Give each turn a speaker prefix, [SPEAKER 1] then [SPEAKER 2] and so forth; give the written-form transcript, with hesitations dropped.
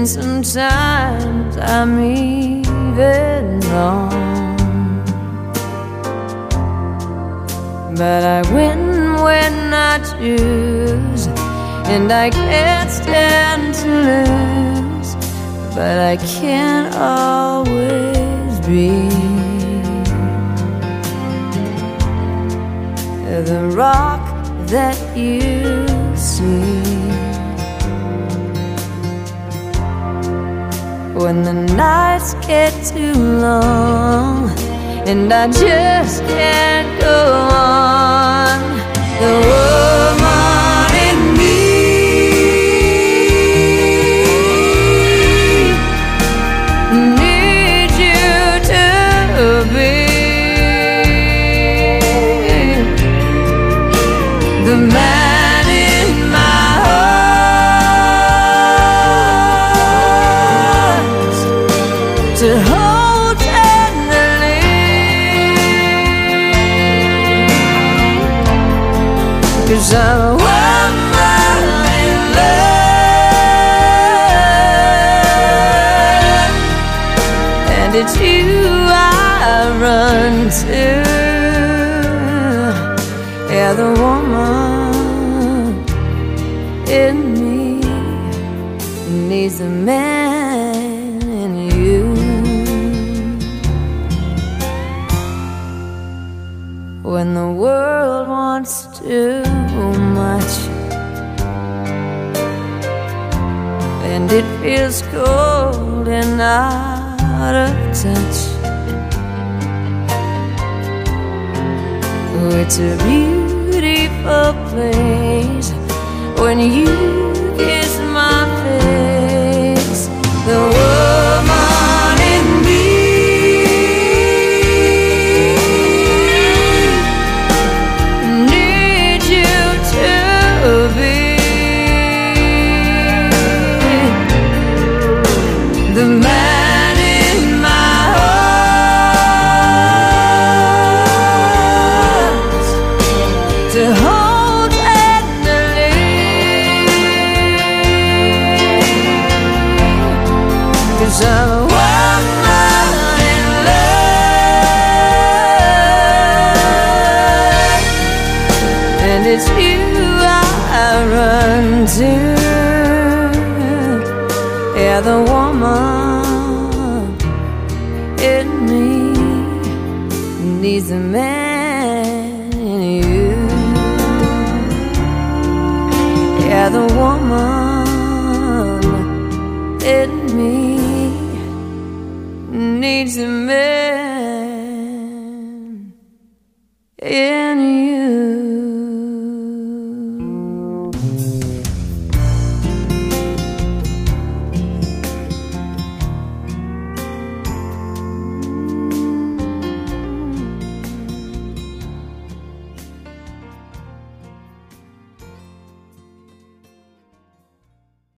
[SPEAKER 1] and sometimes I'm even wrong, but I win when I choose, and I can't stand to lose, but I can't always be the rock that you see. When the nights get too long and I just can't go on, the woman in me needs you to be the man in my heart to hold tenderly, 'cause I'm a woman in love, and it's you I run to. Yeah, the woman in me needs a man in you. When the world wants too much and it feels cold and out of touch, oh, it's a beautiful place when you kiss my face. The woman in me needs you to be the man in my heart to hold tenderly, 'cause I'm a woman in love, and it's you I run to. Yeah, the woman in me needs a man in you. Yeah, the woman in me needs a man.